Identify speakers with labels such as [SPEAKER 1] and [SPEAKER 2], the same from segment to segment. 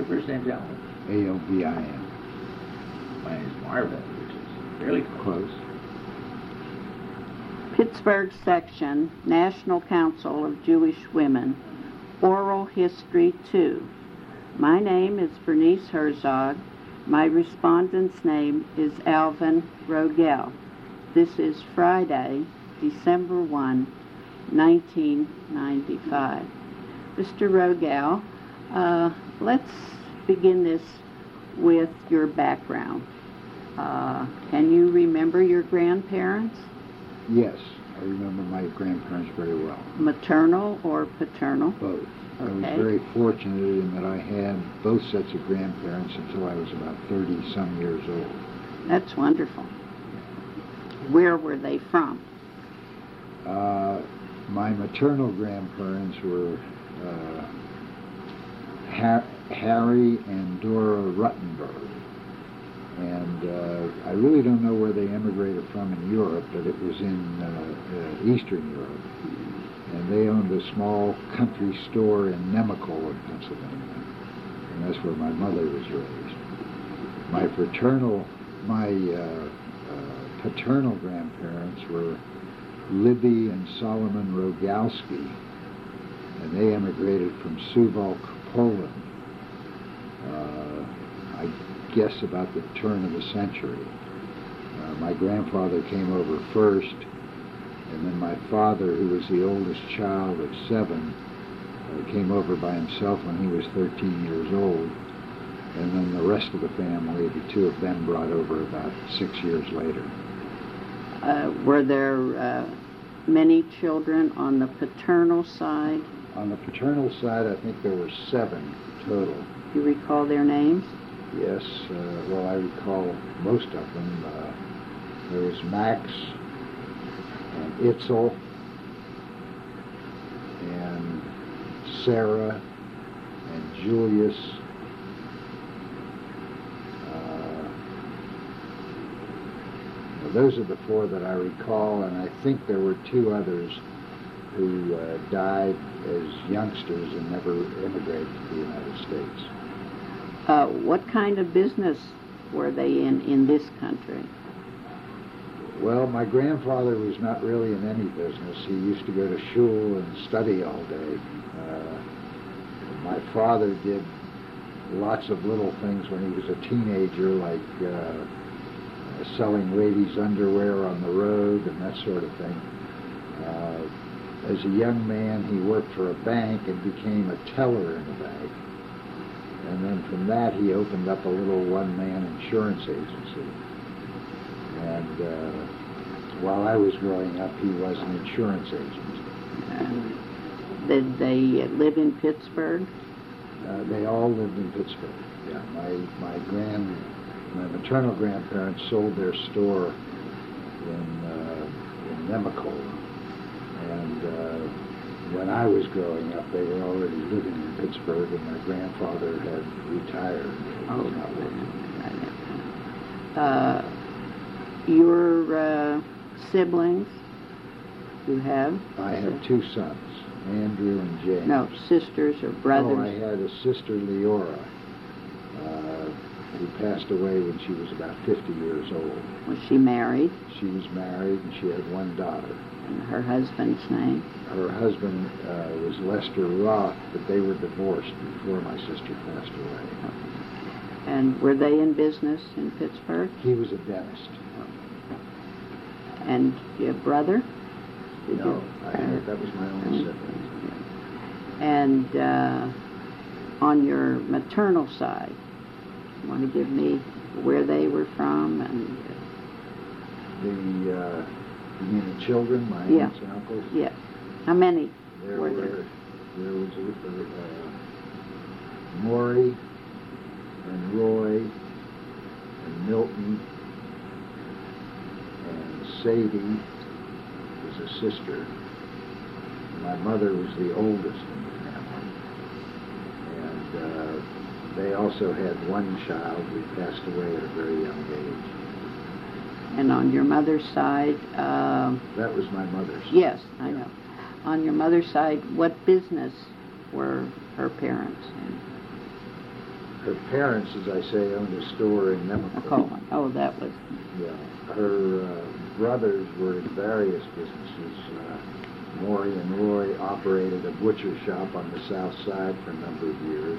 [SPEAKER 1] your first name, gentlemen?
[SPEAKER 2] Alvin.
[SPEAKER 1] My name is Marvin, which is fairly close.
[SPEAKER 3] Pittsburgh Section, National Council of Jewish Women, Oral History 2. My name is Bernice Herzog. My respondent's name is Alvin Rogel. This is Friday, December 1, 1995. Mr. Rogel, let's begin this with your background. Can you remember your grandparents?
[SPEAKER 2] Yes, I remember my grandparents very well.
[SPEAKER 3] Maternal or paternal?
[SPEAKER 2] Both.
[SPEAKER 3] Okay.
[SPEAKER 2] I was very fortunate in that I had both sets of grandparents until I was about 30-some years old.
[SPEAKER 3] That's wonderful. Where were they from?
[SPEAKER 2] My maternal grandparents were Harry and Dora Ruttenberg. And I really don't know where they emigrated from in Europe, but it was in Eastern Europe. And they owned a small country store in Nemacolin, Pennsylvania. And that's where my mother was raised. My paternal grandparents were Libby and Solomon Rogalski, and they emigrated from Suwałk, Poland. I guess about the turn of the century. My grandfather came over first, and then my father, who was the oldest child of 7, came over by himself when he was 13 years old, and then the rest of the family, the 2 of them, brought over about 6 years later.
[SPEAKER 3] Were there many children on the paternal side?
[SPEAKER 2] On the paternal side, I think there were 7 total.
[SPEAKER 3] Do you recall their names?
[SPEAKER 2] Yes, well, I recall most of them. There was Max and Itzel and Sarah and Julius. Those are the 4 that I recall, and I think there were 2 others who died as youngsters and never immigrated to the United States.
[SPEAKER 3] What kind of business were they in this country?
[SPEAKER 2] Well, my grandfather was not really in any business. He used to go to shul and study all day. My father did lots of little things when he was a teenager, like selling ladies' underwear on the road and that sort of thing. As a young man, he worked for a bank and became a teller in a bank. And then from that, he opened up a little one-man insurance agency. And while I was growing up, he was an insurance agent.
[SPEAKER 3] Did they live in Pittsburgh?
[SPEAKER 2] They all lived in Pittsburgh. Yeah, my maternal grandparents sold their store in Nemacolin. And when I was growing up, they were already living in Pittsburgh, and my grandfather had retired.
[SPEAKER 3] Oh, your siblings you have?
[SPEAKER 2] I have 2 sons, Andrew and James.
[SPEAKER 3] No, sisters or brothers?
[SPEAKER 2] Oh, I had a sister, Leora, who passed away when she was about 50 years old.
[SPEAKER 3] Was she married?
[SPEAKER 2] She was married, and she had 1 daughter.
[SPEAKER 3] And her husband's name?
[SPEAKER 2] Her husband was Lester Roth, but they were divorced before my sister passed away.
[SPEAKER 3] And were they in business in Pittsburgh?
[SPEAKER 2] He was a dentist.
[SPEAKER 3] And your brother?
[SPEAKER 2] No, that was my only sibling.
[SPEAKER 3] And on your maternal side, you want to give me where they were from? And
[SPEAKER 2] you mean the children, my aunts and uncles?
[SPEAKER 3] Yes. How many
[SPEAKER 2] were there? There was Maury and Roy and Milton and Sadie was a sister. My mother was the oldest in the family. And they also had 1 child who passed away at a very young age.
[SPEAKER 3] And on your mother's side?
[SPEAKER 2] That was my mother's side.
[SPEAKER 3] Yes, I know. On your mother's side, what business were her parents in?
[SPEAKER 2] Her parents, as I say, owned a store in Nemacolin.
[SPEAKER 3] Oh, that was.
[SPEAKER 2] Yeah. Her brothers were in various businesses. Maury and Roy operated a butcher shop on the south side for a number of years.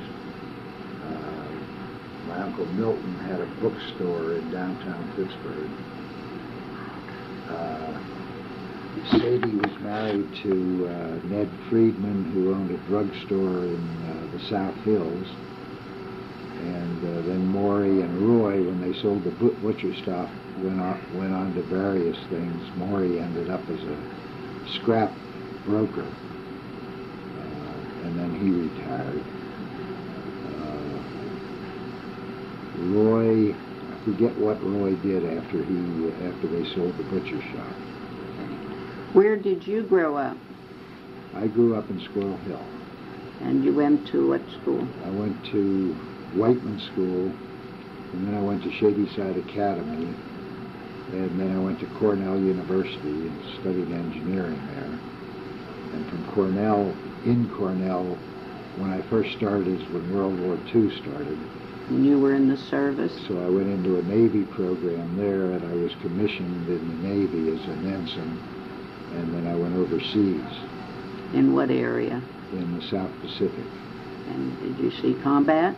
[SPEAKER 2] My Uncle Milton had a bookstore in downtown Pittsburgh. Sadie was married to Ned Friedman, who owned a drugstore in the South Hills. And then Maury and Roy, when they sold the butcher shop, went on to various things. Maury ended up as a scrap broker, and then he retired. Roy, I forget what Roy did after they sold the butcher shop.
[SPEAKER 3] Where did you grow up?
[SPEAKER 2] I grew up in Squirrel Hill.
[SPEAKER 3] And you went to what school?
[SPEAKER 2] I went to Whiteman School, and then I went to Shadyside Academy, and then I went to Cornell University and studied engineering there. And from Cornell, when I first started is when World War II started.
[SPEAKER 3] And you were in the service?
[SPEAKER 2] So I went into a Navy program there, and I was commissioned in the Navy as an ensign, and then I went overseas.
[SPEAKER 3] In what area?
[SPEAKER 2] In the South Pacific.
[SPEAKER 3] And did you see combat?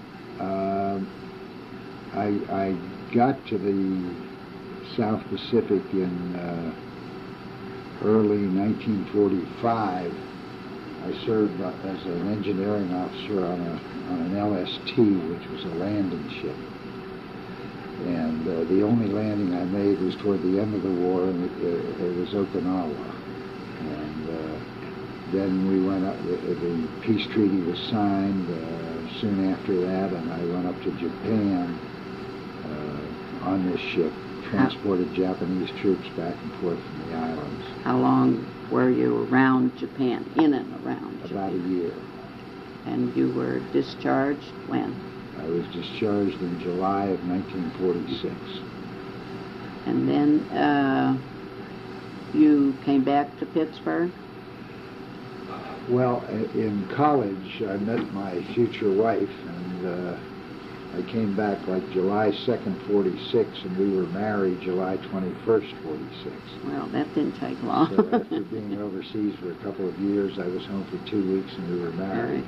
[SPEAKER 2] I got to the South Pacific in early 1945. I served as an engineering officer on an LST, which was a landing ship. And the only landing I made was toward the end of the war, and it was Okinawa. And then we went up, the peace treaty was signed soon after that, and I went up to Japan on this ship, transported Japanese troops back and forth from the islands.
[SPEAKER 3] How long were you around Japan, in and around Japan?
[SPEAKER 2] About a year.
[SPEAKER 3] And you were discharged when?
[SPEAKER 2] I was discharged in July of 1946.
[SPEAKER 3] And then you came back to Pittsburgh?
[SPEAKER 2] Well, in college, I met my future wife, and I came back like July 2nd, 46, and we were married July 21st, 46.
[SPEAKER 3] Well, that didn't take long.
[SPEAKER 2] So after being overseas for a couple of years, I was home for 2 weeks, and we were married.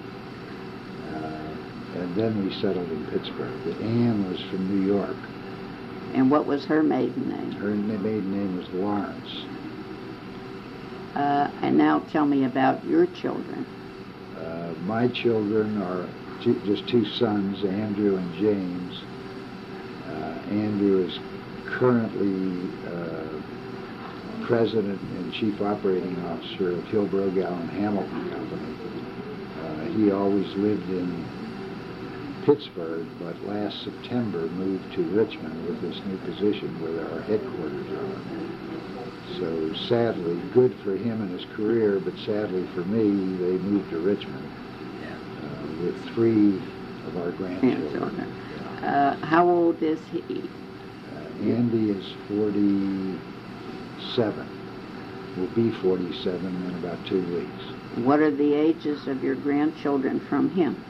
[SPEAKER 2] And then we settled in Pittsburgh. Anne was from New York.
[SPEAKER 3] And what was her maiden name?
[SPEAKER 2] Her maiden name was Lawrence.
[SPEAKER 3] And now tell me about your children.
[SPEAKER 2] My children are just two sons, Andrew and James. Andrew is currently president and chief operating officer of Hillbrook Allen Hamilton Company. He always lived in Pittsburgh, but last September moved to Richmond with this new position where our headquarters are. So sadly, good for him and his career, but sadly for me, they moved to Richmond with 3 of our grandchildren.
[SPEAKER 3] How old is he?
[SPEAKER 2] Andy is 47. Will be 47 in about 2 weeks.
[SPEAKER 3] What are the ages of your grandchildren from him?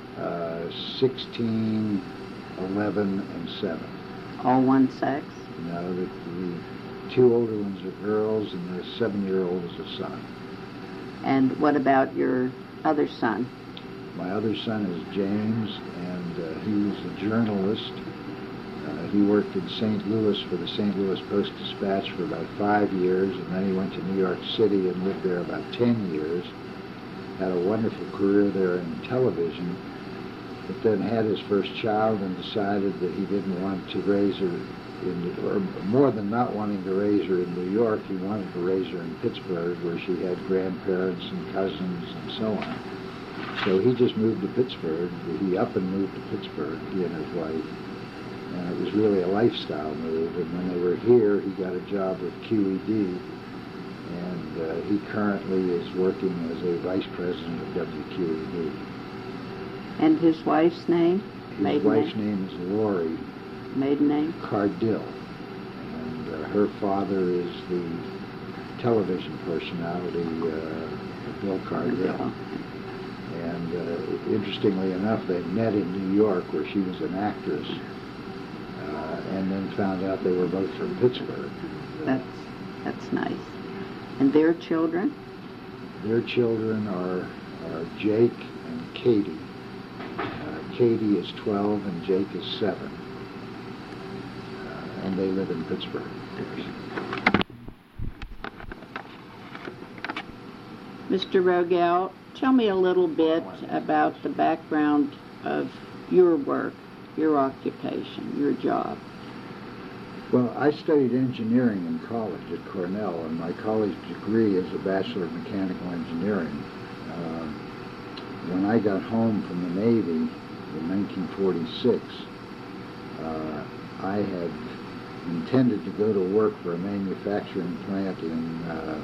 [SPEAKER 2] 16, 11, and 7.
[SPEAKER 3] All one sex?
[SPEAKER 2] No, the 2 older ones are girls, and the 7-year-old is a son.
[SPEAKER 3] And what about your other son?
[SPEAKER 2] My other son is James, and he was a journalist. He worked in St. Louis for the St. Louis Post-Dispatch for about 5 years, and then he went to New York City and lived there about 10 years. Had a wonderful career there in television, but then had his first child and decided that he didn't want to raise her or more than not wanting to raise her in New York, he wanted to raise her in Pittsburgh, where she had grandparents and cousins and so on. So he just moved to Pittsburgh. He up and moved to Pittsburgh, he and his wife. And it was really a lifestyle move. And when they were here, he got a job with QED. And he currently is working as a vice president of WQED.
[SPEAKER 3] And his wife's name?
[SPEAKER 2] His wife's name is Lori.
[SPEAKER 3] Maiden name?
[SPEAKER 2] Cardill. And her father is the television personality, Bill Cardill. And interestingly enough, they met in New York, where she was an actress, and then found out they were both from Pittsburgh.
[SPEAKER 3] That's nice. And their children?
[SPEAKER 2] Their children are Jake and Katie. Katie is 12 and Jake is 7. And they live in Pittsburgh.
[SPEAKER 3] Mr. Rogel, tell me a little bit about the background of your work, your occupation, your job.
[SPEAKER 2] Well, I studied engineering in college at Cornell, and my college degree is a Bachelor of Mechanical Engineering. When I got home from the Navy in 1946, I had intended to go to work for a manufacturing plant in,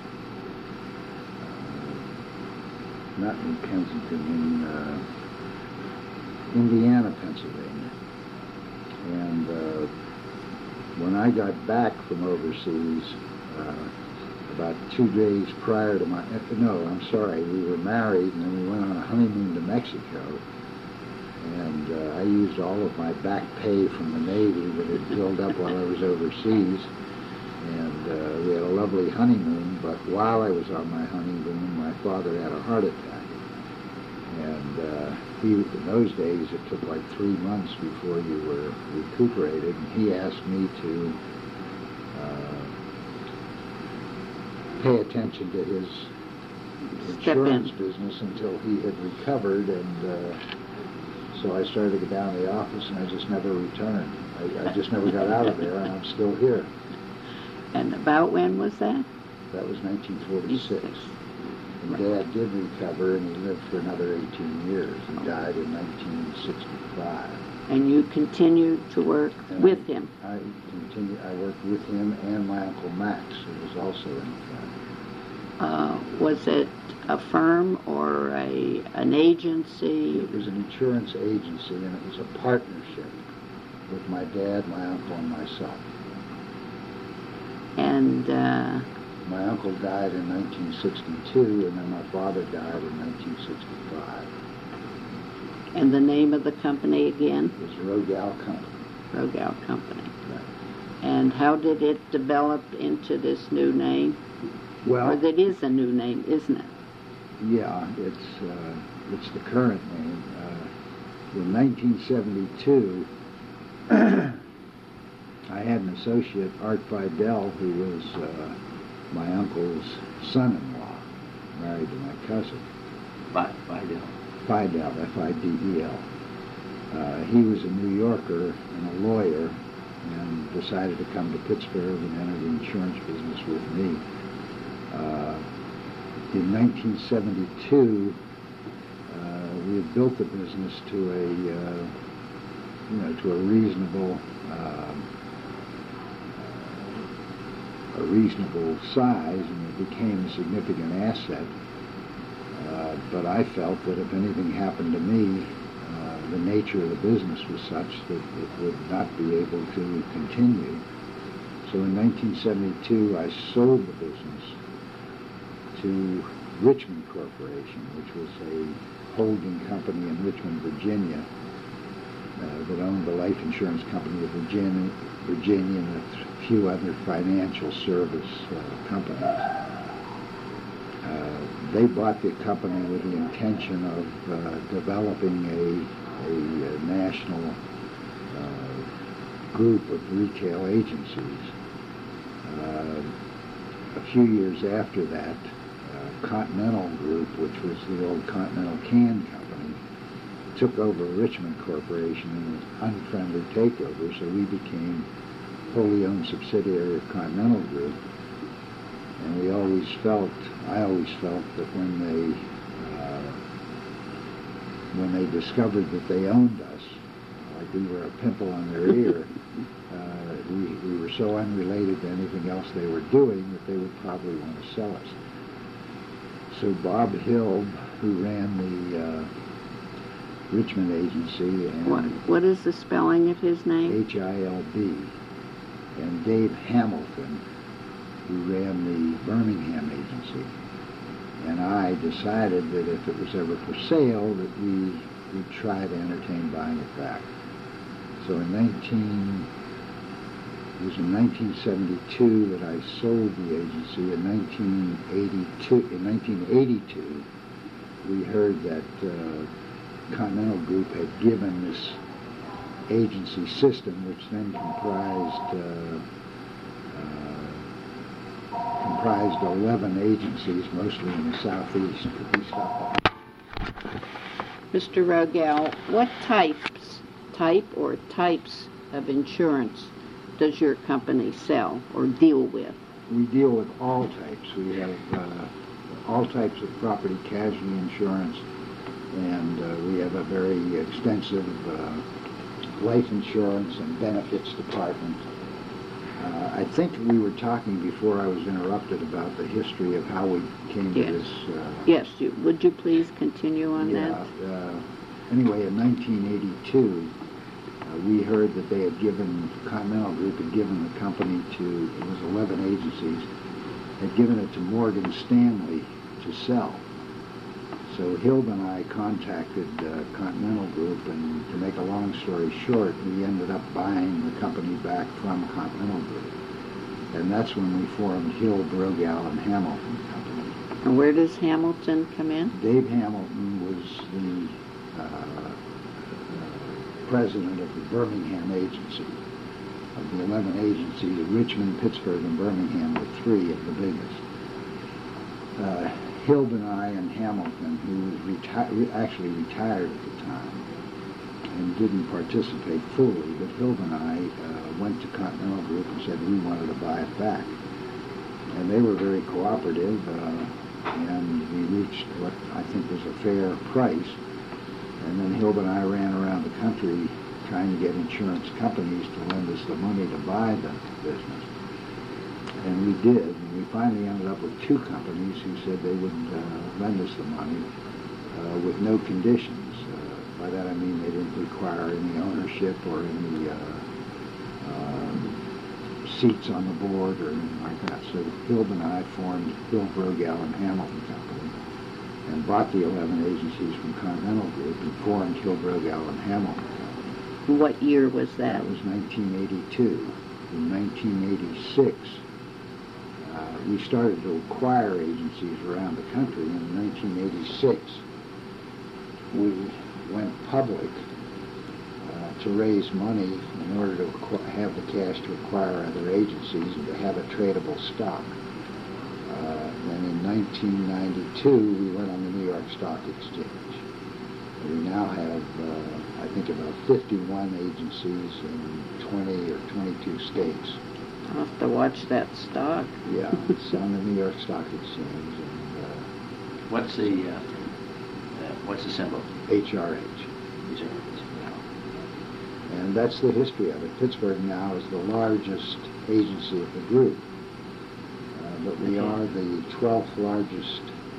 [SPEAKER 2] not in Kensington, in Indiana, Pennsylvania. And when I got back from overseas, about 2 days prior to my, we were married, and then we went on a honeymoon to Mexico. And I used all of my back pay from the Navy that had built up while I was overseas. And we had a lovely honeymoon, but while I was on my honeymoon, my father had a heart attack. And in those days, it took like 3 months before you were recuperated. And he asked me to pay attention to his insurance business until he had recovered. And so I started to go down to the office, and I just never returned. I just never got out of there, and I'm still here.
[SPEAKER 3] And about when was that?
[SPEAKER 2] That was 1946. And Dad did recover, and he lived for another 18 years. He died in 1965.
[SPEAKER 3] And you continued to work with him?
[SPEAKER 2] I worked with him and my Uncle Max, who was also in the firm.
[SPEAKER 3] Was it a firm or an agency?
[SPEAKER 2] It was an insurance agency, and it was a partnership with my dad, my uncle, and myself.
[SPEAKER 3] And
[SPEAKER 2] my uncle died in 1962, and then my father died in 1965.
[SPEAKER 3] And the name of the company again?
[SPEAKER 2] It was Rogel Company.
[SPEAKER 3] Rogel Company.
[SPEAKER 2] Right.
[SPEAKER 3] And how did it develop into this new name?
[SPEAKER 2] Well,
[SPEAKER 3] or that is a new name, isn't it?
[SPEAKER 2] Yeah, it's the current name. In 1972, I had an associate, Art Fidel, who was my uncle's son-in-law, married to my cousin.
[SPEAKER 1] Fidel.
[SPEAKER 2] Fidel, F-I-D-E-L. He was a New Yorker and a lawyer, and decided to come to Pittsburgh and enter the insurance business with me. In 1972, we had built the business to a reasonable size, and it became a significant asset. But I felt that if anything happened to me, the nature of the business was such that it would not be able to continue. So in 1972, I sold the business to Richmond Corporation, which was a holding company in Richmond, Virginia, that owned the Life Insurance Company of Virginia and a few other financial service companies. They bought the company with the intention of developing a national group of retail agencies. A few years after that, Continental Group, which was the old Continental Can Company, took over Richmond Corporation in an unfriendly takeover, so we became a wholly owned subsidiary of Continental Group. And I always felt that when they discovered that they owned us, like we were a pimple on their ear, we were so unrelated to anything else they were doing that they would probably want to sell us. So Bob Hill, who ran the Richmond agency, and
[SPEAKER 3] what is the spelling of his name?
[SPEAKER 2] H-I-L-B, and Dave Hamilton, who ran the Birmingham agency, and I decided that if it was ever for sale, that we would try to entertain buying it back. So it was in 1972 that I sold the agency. In 1982, we heard that Continental Group had given this agency system, which then comprised 11 agencies, mostly in the southeast. Could we stop that?
[SPEAKER 3] Mr. Rogel, what types of insurance does your company sell or deal with?
[SPEAKER 2] We deal with all types. We have all types of property casualty insurance, and we have a very extensive life insurance and benefits department. I think we were talking before I was interrupted about the history of how we came to this.
[SPEAKER 3] Yes, would you please continue on that?
[SPEAKER 2] Anyway, in 1982, we heard that they had given, Continental Group had given the company to, it was 11 agencies, had given it to Morgan Stanley to sell. So Hilda and I contacted Continental Group, and to make a long story short, we ended up buying the company back from Continental Group. And that's when we formed Hill, Brogall, and Hamilton Company.
[SPEAKER 3] And where does Hamilton come in?
[SPEAKER 2] Dave Hamilton was the president of the Birmingham agency. Of the 11 agencies, Richmond, Pittsburgh, and Birmingham were 3 of the biggest. Hilda and I and Hamilton, who was actually retired at the time and didn't participate fully, but Hilda and I went to Continental Group and said we wanted to buy it back. And they were very cooperative, and we reached what I think was a fair price. And then Hilda and I ran around the country trying to get insurance companies to lend us the money to buy the business. And we did. And we finally ended up with 2 companies who said they would lend us the money with no conditions. By that I mean they didn't require any ownership or any seats on the board or anything like that. So Hilda and I formed Hill, Brogall, and Hamilton Company and bought the 11 agencies from Continental Group and formed Hill, Brogall, and Hamilton Company.
[SPEAKER 3] What year was that?
[SPEAKER 2] That was 1982. In 1986, we started to acquire agencies around the country. In 1986, we went public to raise money in order to have the cash to acquire other agencies and to have a tradable stock. Then in 1992, we went on the New York Stock Exchange. We now have, I think, about 51 agencies in 20 or 22 states.
[SPEAKER 3] I'll have to watch that stock.
[SPEAKER 2] Yeah, it's on the New York Stock Exchange. And,
[SPEAKER 1] What's the symbol?
[SPEAKER 2] HRH. And that's the history of it. Pittsburgh now is the largest agency of the group. But we are the 12th largest,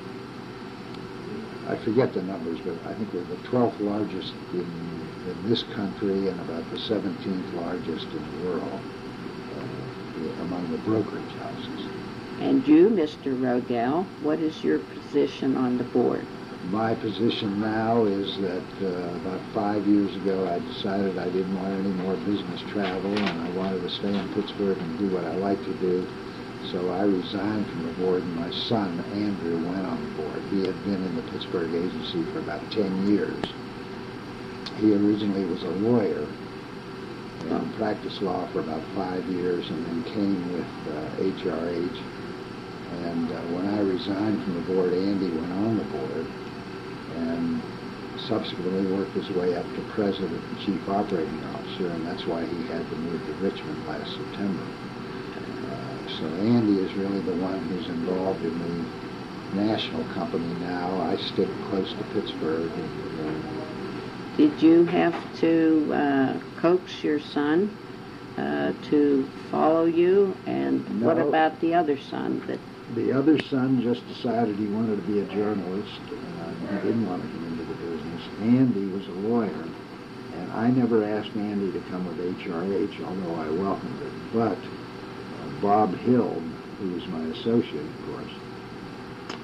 [SPEAKER 2] I forget the numbers, but I think we're the 12th largest in this country and about the 17th largest in the world among the brokerage houses.
[SPEAKER 3] And you, Mr. Rogel, what is your position on the board?
[SPEAKER 2] My position now is that about 5 years ago I decided I didn't want any more business travel and I wanted to stay in Pittsburgh and do what I like to do. So I resigned from the board and my son, Andrew, went on the board. He had been in the Pittsburgh agency for about 10 years. He originally was a lawyer and practiced law for about 5 years and then came with HRH. And when I resigned from the board, Andy went on the board and subsequently worked his way up to president and chief operating officer, and that's why he had to move to Richmond last September. So Andy is really the one who's involved in the national company now. I stick close to Pittsburgh.
[SPEAKER 3] Did you have to coax your son to follow you? And
[SPEAKER 2] No.
[SPEAKER 3] what about the other son?
[SPEAKER 2] The other son just decided he wanted to be a journalist. He didn't want to get into the business. Andy was a lawyer, and I never asked Andy to come with HRH, although I welcomed it. But Bob Hill, who was my associate, of course,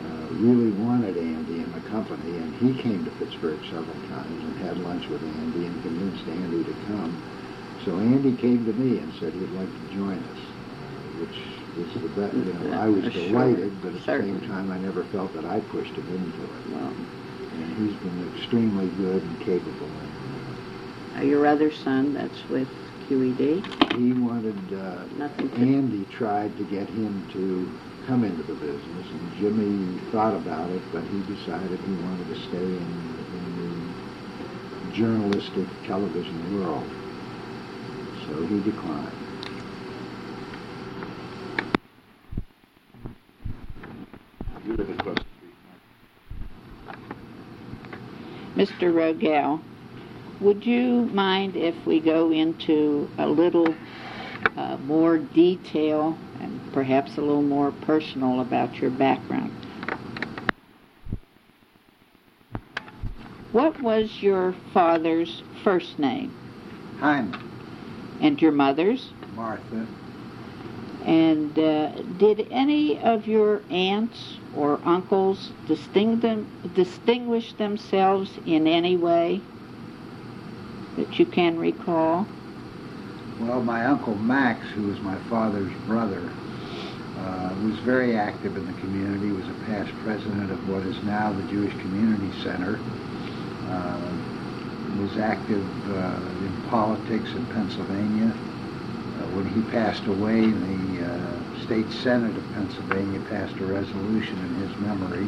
[SPEAKER 2] really wanted Andy in the company, and he came to Pittsburgh several times and had lunch with Andy and convinced Andy to come. So Andy came to me and said he'd like to join us, which was the best. You know, I was delighted, but at the same time, I never felt that I pushed him into it.
[SPEAKER 3] Well,
[SPEAKER 2] And he's been extremely good and capable.
[SPEAKER 3] your other son, that's with QED?
[SPEAKER 2] He wanted,
[SPEAKER 3] Nothing to-
[SPEAKER 2] Andy tried to get him to come into the business, and Jimmy thought about it, but he decided he wanted to stay in the journalistic television world. So he declined.
[SPEAKER 1] You live across the street.
[SPEAKER 3] Mr. Rogel, would you mind if we go into a little more detail and perhaps a little more personal about your background? What was your father's first name?
[SPEAKER 2] Hyman.
[SPEAKER 3] And your mother's?
[SPEAKER 2] Martha.
[SPEAKER 3] And did any of your aunts or uncles distinguish themselves in any way that you can recall?
[SPEAKER 2] Well, my Uncle Max, who was my father's brother, was very active in the community. He was a past president of what is now the Jewish Community Center. Was active in politics in Pennsylvania. When he passed away, the State Senate of Pennsylvania passed a resolution in his memory.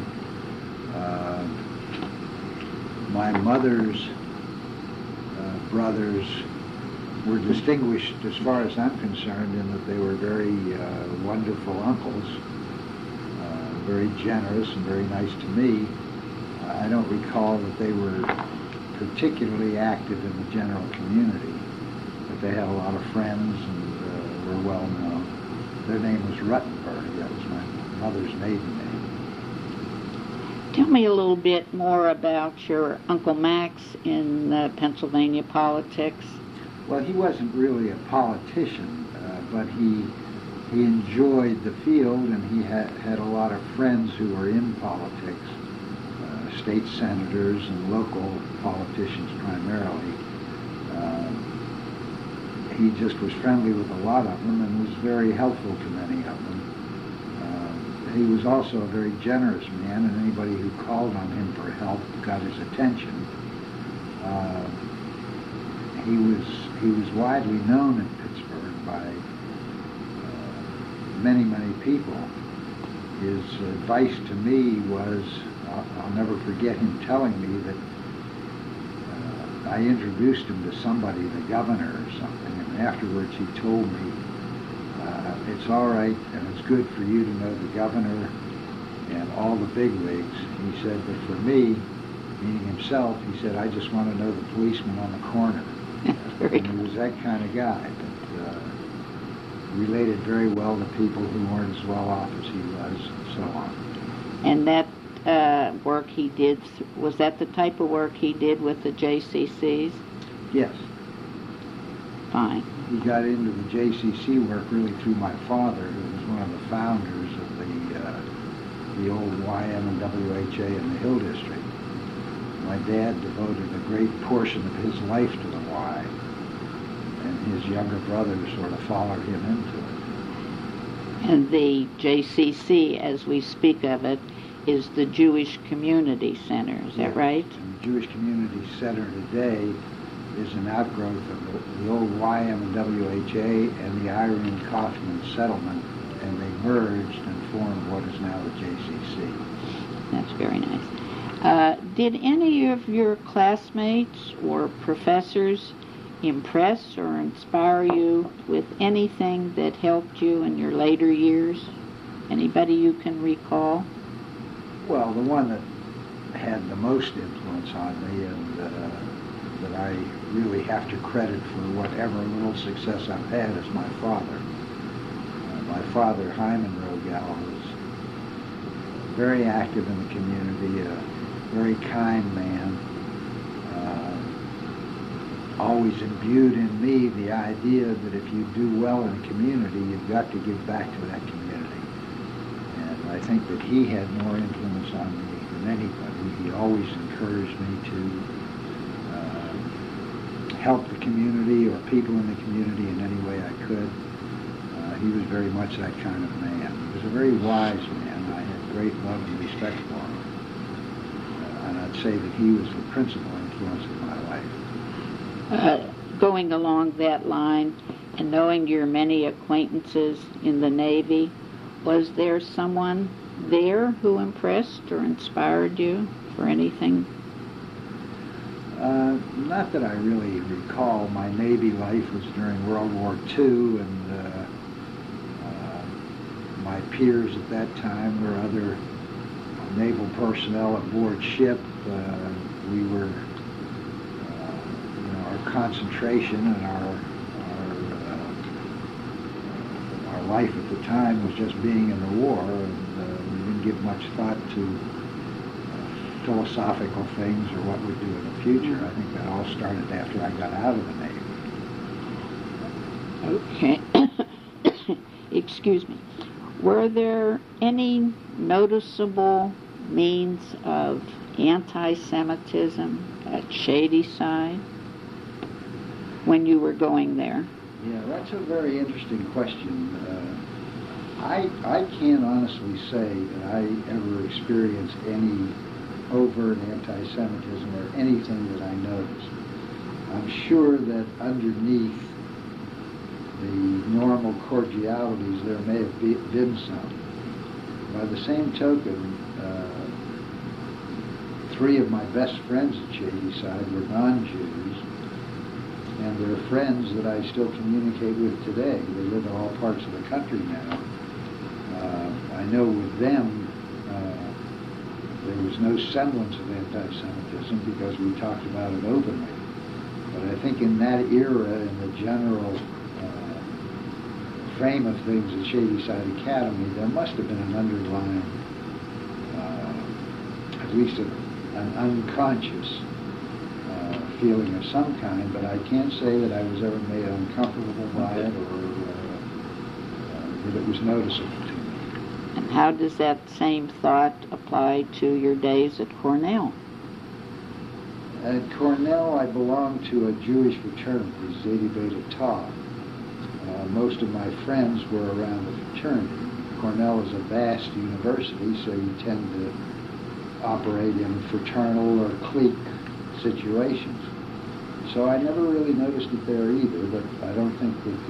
[SPEAKER 2] My mother's brothers were distinguished, as far as I'm concerned, in that they were very wonderful uncles, very generous and very nice to me. I don't recall that they were particularly active in the general community, but they had a lot of friends and were well known. Their name was Ruttenberg. That was my mother's maiden name.
[SPEAKER 3] Tell me a little bit more about your Uncle Max in Pennsylvania politics.
[SPEAKER 2] Well, he wasn't really a politician, but he enjoyed the field, and he had a lot of friends who were in politics. State senators and local politicians primarily. He just was friendly with a lot of them and was very helpful to many of them. He was also a very generous man, and anybody who called on him for help got his attention. He was widely known in Pittsburgh by many people. His advice to me was, I'll never forget him telling me that I introduced him to somebody, the governor or something, and afterwards he told me, it's all right and it's good for you to know the governor and all the bigwigs. He said, but for me, meaning himself, he said, I just want to know the policeman on the corner. And he was that kind of guy, but related very well to people who weren't as well off as he was, and so on.
[SPEAKER 3] And that work he did, was that the type of work he did with the JCCs?
[SPEAKER 2] Yes.
[SPEAKER 3] Fine.
[SPEAKER 2] He got into the JCC work really through my father, who was one of the founders of the old YM and WHA in the Hill District. My dad devoted a great portion of his life to the Y, and his younger brothers sort of followed him into it.
[SPEAKER 3] And the JCC, as we speak of it, is the Jewish Community Center, is that right?
[SPEAKER 2] And the Jewish Community Center today is an outgrowth of the old YM and WHA and the Irene Kaufman settlement, and they merged and formed what is now the JCC.
[SPEAKER 3] That's very nice. Did any of your classmates or professors impress or inspire you with anything that helped you in your later years? Anybody you can recall?
[SPEAKER 2] Well, the one that had the most influence on me and that I really have to credit for whatever little success I've had is my father. My father, Hyman Rogel, was very active in the community, a very kind man, always imbued in me the idea that if you do well in a community, you've got to give back to that community. And I think that he had more influence on me than anybody. He always encouraged me to help the community or people in the community in any way I could. He was very much that kind of man. He was a very wise man. I had great love and respect for him. And I'd say that he was the principal influence of my life.
[SPEAKER 3] Going along that line and knowing your many acquaintances in the Navy, was there someone there who impressed or inspired you for anything?
[SPEAKER 2] Not that I really recall. My Navy life was during World War II, and my peers at that time were other naval personnel aboard ship. We were, our concentration and our life at the time was just being in the war, and we didn't give much thought to philosophical things or what we'd do in the future. I think that all started after I got out of the Navy.
[SPEAKER 3] Okay. Excuse me. Were there any noticeable means of anti-Semitism at Shadyside when you were going there?
[SPEAKER 2] Yeah, that's a very interesting question. I can't honestly say that I ever experienced any overt anti-Semitism or anything that I noticed. I'm sure that underneath the normal cordialities there may have been some. By the same token, three of my best friends at Shadyside were non-Jews, and they're friends that I still communicate with today. They live in all parts of the country now. I know with them there was no semblance of anti-Semitism because we talked about it openly. But I think in that era, in the general frame of things at Shadyside Academy, there must have been an underlying, at least an unconscious feeling of some kind, but I can't say that I was ever made uncomfortable by it or that it was noticeable to me.
[SPEAKER 3] And how does that same thought apply to your days at Cornell?
[SPEAKER 2] At Cornell, I belonged to a Jewish fraternity, Zeta Beta Tau. Most of my friends were around the fraternity. Cornell is a vast university, so you tend to operate in fraternal or clique situations. So I never really noticed it there either, but I don't think that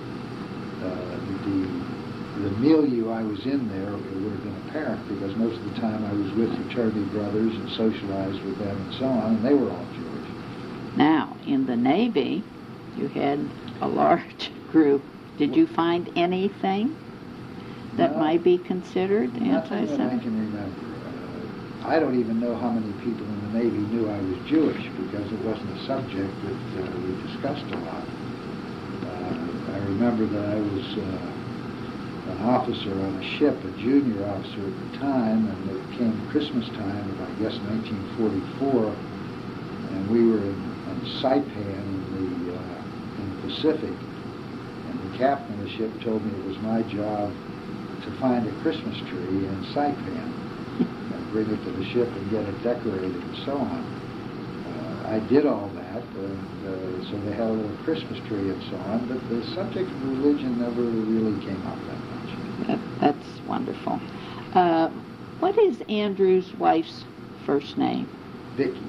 [SPEAKER 2] the milieu I was in there, it would have been apparent because most of the time I was with fraternity brothers and socialized with them and so on, and they were all Jewish.
[SPEAKER 3] Now, in the Navy, you had a large group. Did you find anything that might be considered anti-Semitic?
[SPEAKER 2] Nothing that I can remember. I don't even know how many people in the Navy knew I was Jewish because it wasn't a subject that we discussed a lot. I remember that I was an officer on a ship, a junior officer at the time, and it came Christmas time of, I guess, 1944, and we were on Saipan in the Pacific, and the captain of the ship told me it was my job to find a Christmas tree in Saipan and bring it to the ship and get it decorated and so on. I did all that, and so they had a little Christmas tree and so on, but the subject of religion never really came up that much.
[SPEAKER 3] That's wonderful. What is Andrew's wife's first name?
[SPEAKER 2] Vicky.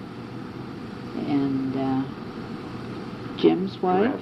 [SPEAKER 3] And Jim's wife?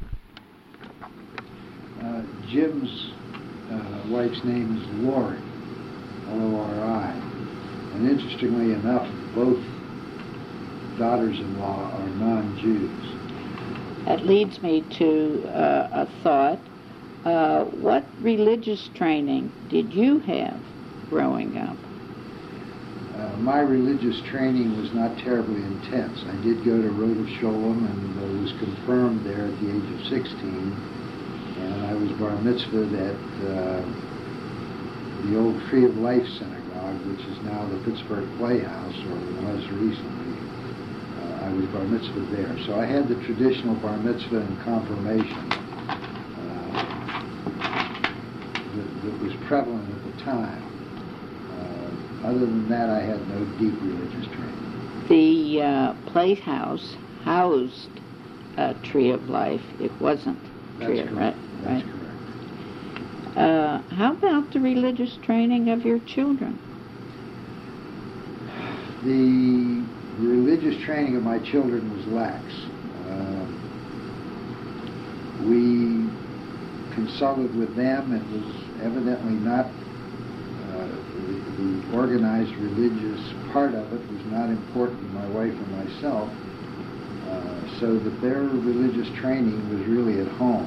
[SPEAKER 2] Jim's wife's name is Lori, L-O-R-I. And interestingly enough, both daughters-in-law are non-Jews.
[SPEAKER 3] That leads me to a thought. What religious training did you have growing up?
[SPEAKER 2] My religious training was not terribly intense. I did go to Rodef Sholem and was confirmed there at the age of 16. And I was bar mitzvahed at the old Tree of Life Synagogue, which is now the Pittsburgh Playhouse, or was recently. I was bar mitzvahed there. So I had the traditional bar mitzvah and confirmation that was prevalent at the the time. Other than that, I had no deep religious training.
[SPEAKER 3] The playhouse housed Tree of Life. It wasn't Tree
[SPEAKER 2] That's
[SPEAKER 3] of
[SPEAKER 2] correct.
[SPEAKER 3] Right?
[SPEAKER 2] That's correct.
[SPEAKER 3] How about the religious training of your children?
[SPEAKER 2] The religious training of my children was lax. We consulted with them. It was evidently not the organized religious part of it was not important to my wife and myself, so that their religious training was really at home.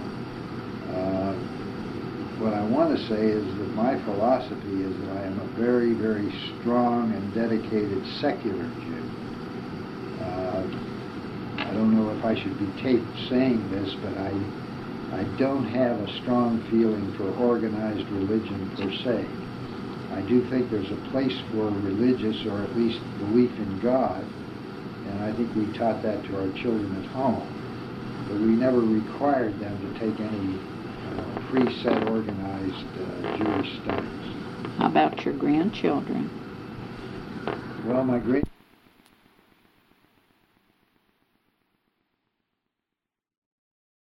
[SPEAKER 2] What I want to say is that my philosophy is that I am a very, very strong and dedicated secular Jew. I don't know if I should be taped saying this, but I don't have a strong feeling for organized religion per se. I do think there's a place for religious, or at least belief in God, and I think we taught that to our children at home. But we never required them to take any preset organized Jewish studies.
[SPEAKER 3] How about your grandchildren?
[SPEAKER 2] Well, my great